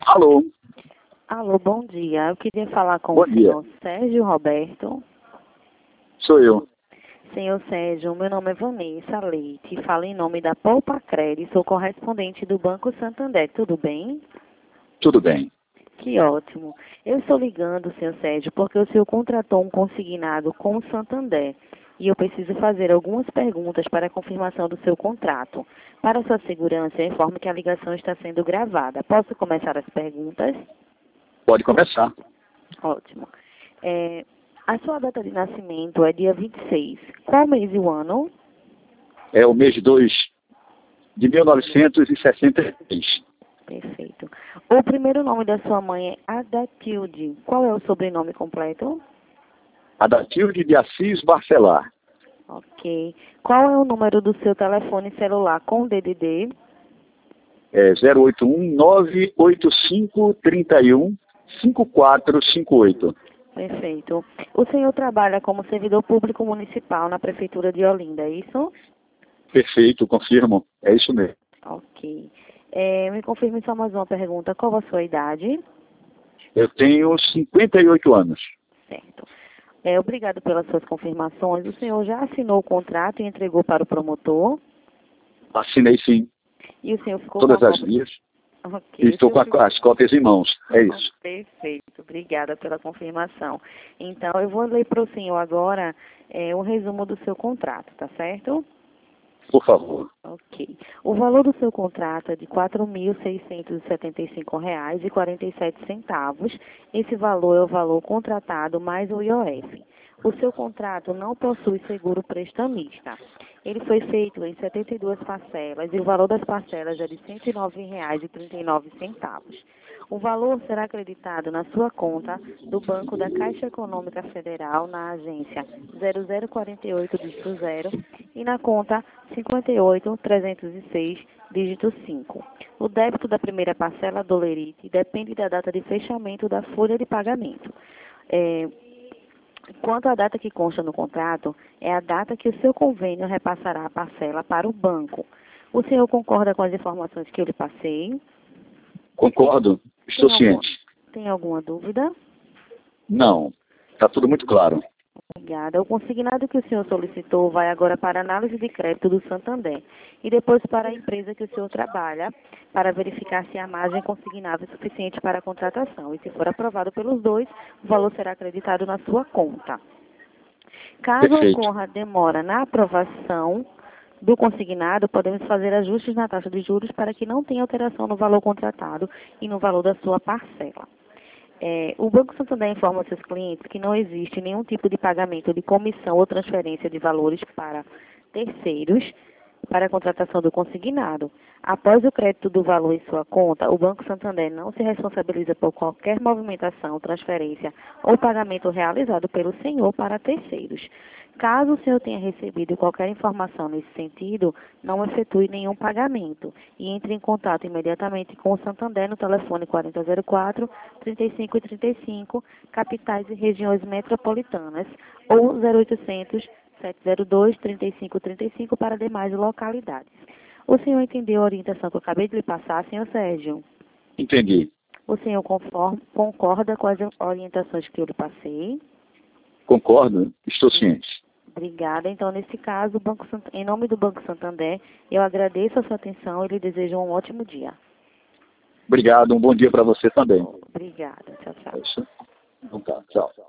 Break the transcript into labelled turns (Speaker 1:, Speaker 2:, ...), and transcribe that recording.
Speaker 1: Alô?
Speaker 2: Alô, bom dia. Eu queria falar com
Speaker 1: Bom
Speaker 2: o
Speaker 1: dia.
Speaker 2: senhor Sérgio Roberto.
Speaker 1: Sou eu.
Speaker 2: Senhor Sérgio, meu nome é Vanessa Leite. Falo em nome da Poupa Cred. Sou correspondente do Banco Santander. Tudo bem?
Speaker 1: Tudo bem.
Speaker 2: Que ótimo. Eu estou ligando, senhor Sérgio, porque o senhor contratou um consignado com o Santander. E eu preciso fazer algumas perguntas para a confirmação do seu contrato. Para sua segurança, eu informo que a ligação está sendo gravada. Posso começar as perguntas?
Speaker 1: Pode começar.
Speaker 2: Ótimo. A sua data de nascimento é dia 26. Qual mês e o ano?
Speaker 1: É o mês 2 de 1963.
Speaker 2: Perfeito. O primeiro nome da sua mãe é Adatilde. Qual é o sobrenome completo?
Speaker 1: Adatilde de Assis Barcelar.
Speaker 2: Ok. Qual é o número do seu telefone celular com DDD?
Speaker 1: É 081 985 31 5458.
Speaker 2: Perfeito. O senhor trabalha como servidor público municipal na Prefeitura de Olinda, é isso?
Speaker 1: Perfeito, confirmo. É isso mesmo.
Speaker 2: Ok. Me confirme só mais uma pergunta. Qual a sua idade?
Speaker 1: Eu tenho 58 anos.
Speaker 2: Certo. Obrigado pelas suas confirmações. O senhor já assinou o contrato e entregou para o promotor?
Speaker 1: Assinei sim,
Speaker 2: E o senhor ficou
Speaker 1: todas
Speaker 2: com a
Speaker 1: as
Speaker 2: cópia?
Speaker 1: vias.
Speaker 2: Ok.
Speaker 1: E
Speaker 2: O
Speaker 1: estou
Speaker 2: senhor
Speaker 1: com as cópias em mãos. É isso.
Speaker 2: Perfeito. Obrigada pela confirmação. Então, eu vou ler para o senhor agora o resumo do seu contrato, tá certo?
Speaker 1: Por favor.
Speaker 2: Ok. O valor do seu contrato é de R$ 4.675,47. Esse valor é o valor contratado mais o IOF. O seu contrato não possui seguro prestamista. Ele foi feito em 72 parcelas e o valor das parcelas é de R$ 109,39. O valor será acreditado na sua conta do Banco da Caixa Econômica Federal na agência 0048 dígito 0 e na conta 58306 dígito 5. O débito da primeira parcela do Lerite depende da data de fechamento da folha de pagamento. Quanto à data que consta no contrato, é a data que o seu convênio repassará a parcela para o banco. O senhor concorda com as informações que eu lhe passei?
Speaker 1: Concordo. Estou ciente.
Speaker 2: Tem alguma dúvida?
Speaker 1: Não. Está tudo muito claro.
Speaker 2: Obrigada. O consignado que o senhor solicitou vai agora para a análise de crédito do Santander e depois para a empresa que o senhor trabalha para verificar se a margem consignável é suficiente para a contratação. E se for aprovado pelos dois, o valor será acreditado na sua conta. Caso
Speaker 1: Perfeito.
Speaker 2: ocorra demora na aprovação do consignado, podemos fazer ajustes na taxa de juros para que não tenha alteração no valor contratado e no valor da sua parcela. O Banco Santander informa seus clientes que não existe nenhum tipo de pagamento de comissão ou transferência de valores para terceiros para a contratação do consignado. Após o crédito do valor em sua conta, o Banco Santander não se responsabiliza por qualquer movimentação, transferência ou pagamento realizado pelo senhor para terceiros. Caso o senhor tenha recebido qualquer informação nesse sentido, não efetue nenhum pagamento e entre em contato imediatamente com o Santander no telefone 4004-3535, capitais e regiões metropolitanas, ou 0800 702-3535 para demais localidades. O senhor entendeu a orientação que eu acabei de lhe passar, senhor Sérgio?
Speaker 1: Entendi.
Speaker 2: O senhor concorda com as orientações que eu lhe passei?
Speaker 1: Concordo. Estou ciente.
Speaker 2: Obrigada. Então, nesse caso, em nome do Banco Santander, eu agradeço a sua atenção e lhe desejo um ótimo dia.
Speaker 1: Obrigado. Um bom dia para você também.
Speaker 2: Obrigada. Tchau, tchau.
Speaker 1: É isso. Então tá. Tchau.